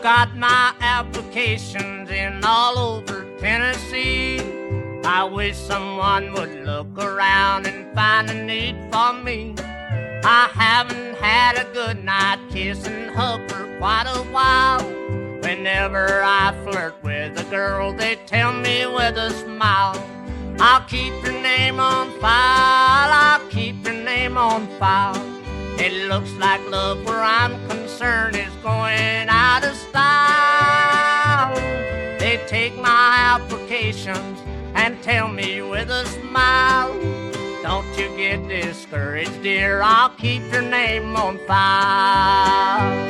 got my applications in all over Tennessee. I wish someone would look around and find a need for me. I haven't had a good night kiss and hug for quite a while. Whenever I flirt with a girl, they tell me with a smile, I'll keep your name on file, I'll keep your name on file. It looks like love where I'm concerned is going out of style. They take my applications and tell me with a smile, don't you get discouraged, dear, I'll keep your name on file.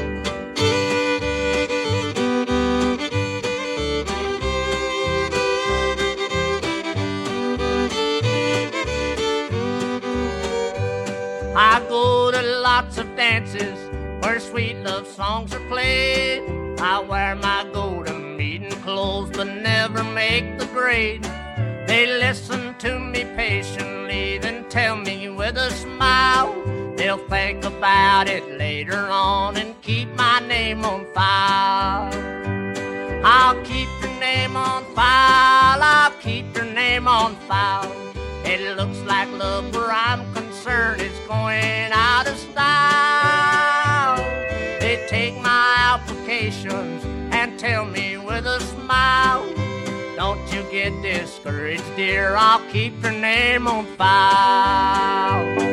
I go to lots of dances where sweet love songs are played. I wear my go-to-meeting clothes but never make the grade. They listen to me patiently, then tell me with a smile they'll think about it later on and keep my name on file. I'll keep your name on file, I'll keep your name on file. It looks like love where I'm concerned is going out of style. They take my applications and tell me with a smile, don't you get discouraged, dear, I'll keep your name on file.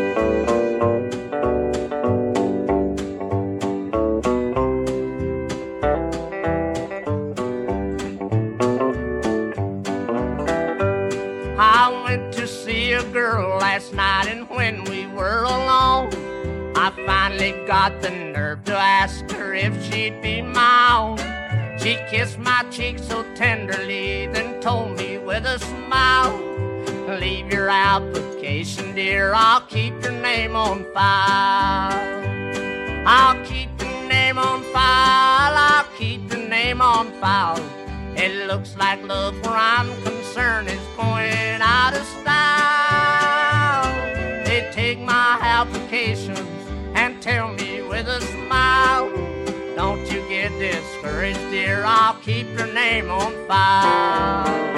I went to see a girl last night, and when we were alone, I finally got the nerve to ask her if she'd be my own. She kissed my cheek so tenderly, then told me with a smile, leave your application, dear, I'll keep your name on file. I'll keep your name on file, I'll keep your name on file. It looks like love where I'm concerned is going out of style. They take my applications and tell me with a smile, don't you get discouraged, dear, I'll keep your name on file.